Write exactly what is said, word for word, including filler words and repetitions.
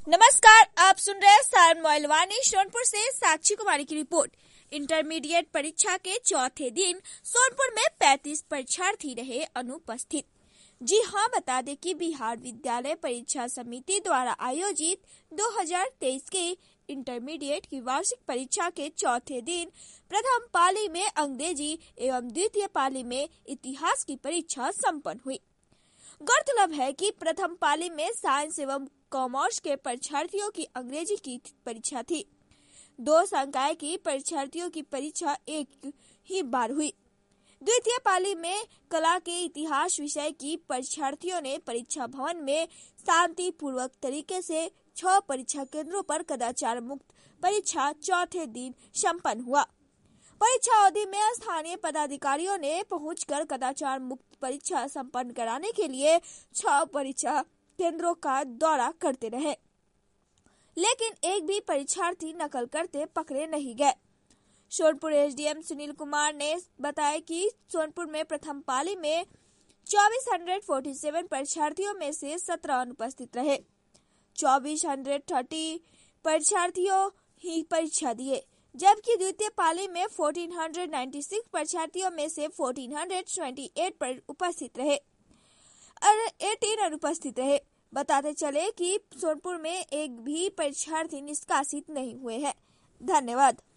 नमस्कार, आप सुन रहे हैं सारण मोइलवानी सोनपुर से साक्षी कुमारी की रिपोर्ट। इंटरमीडिएट परीक्षा के चौथे दिन सोनपुर में पैंतीस परीक्षार्थी रहे अनुपस्थित। जी हां, बता दें कि बिहार विद्यालय परीक्षा समिति द्वारा आयोजित दो हज़ार तेईस के इंटरमीडिएट की वार्षिक परीक्षा के चौथे दिन प्रथम पाली में अंग्रेजी एवं द्वितीय पाली में इतिहास की परीक्षा संपन्न हुई। गौरतलब है कि प्रथम पाली में साइंस एवं कॉमर्स के परीक्षार्थियों की अंग्रेजी की परीक्षा थी। दो संकाय की परीक्षार्थियों की परीक्षा एक ही बार हुई। द्वितीय पाली में कला के इतिहास विषय की परीक्षार्थियों ने परीक्षा भवन में शांति पूर्वक तरीके से छह परीक्षा केंद्रों पर कदाचार मुक्त परीक्षा चौथे दिन संपन्न हुआ। परीक्षा अवधि में स्थानीय पदाधिकारियों ने पहुंचकर कदाचार मुक्त परीक्षा संपन्न कराने के लिए छह परीक्षा केंद्रों का दौरा करते रहे, लेकिन एक भी परीक्षार्थी नकल करते पकड़े नहीं गए। सोनपुर एसडीएम सुनील कुमार ने बताया कि सोनपुर में प्रथम पाली में चौबीस सौ सैंतालीस परीक्षार्थियों में से सत्रह अनुपस्थित रहे। चौबीस सौ तीस परीक्षार्थियों ही परीक्षा दिए, जबकि द्वितीय पाली में चौदह सौ छियानवे परीक्षार्थियों में से चौदह सौ अट्ठाईस पर उपस्थित रहे और अठारह अनुपस्थित रहे। बताते चले कि सोनपुर में एक भी परीक्षार्थी निष्कासित नहीं हुए हैं। धन्यवाद।